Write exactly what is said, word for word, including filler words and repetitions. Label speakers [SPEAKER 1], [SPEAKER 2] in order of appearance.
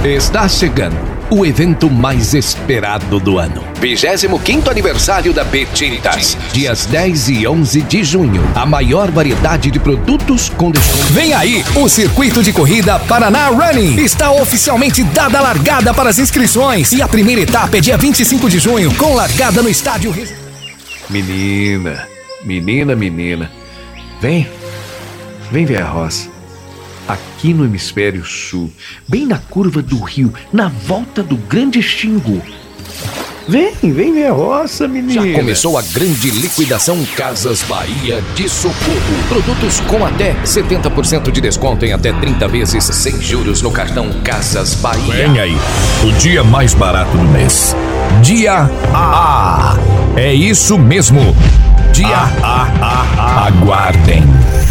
[SPEAKER 1] Está chegando o evento mais esperado do ano. vigésimo quinto aniversário da B-Tintas. Dias dez e onze de junho. A maior variedade de produtos com desconto.
[SPEAKER 2] Vem aí, o circuito de corrida Paraná Running. Está oficialmente dada a largada para as inscrições. E a primeira etapa é dia vinte e cinco de junho, com largada no estádio...
[SPEAKER 3] Menina, menina, menina. Vem, vem ver a roça. Aqui no hemisfério sul, bem na curva do rio, na volta do Grande Xingu. Vem, vem ver a roça, menina.
[SPEAKER 1] Já começou a grande liquidação Casas Bahia de Socorro. Produtos com até setenta por cento de desconto em até trinta vezes sem juros no cartão Casas Bahia.
[SPEAKER 4] Vem aí, o dia mais barato do mês. Dia A. É isso mesmo. Dia A. Aguardem.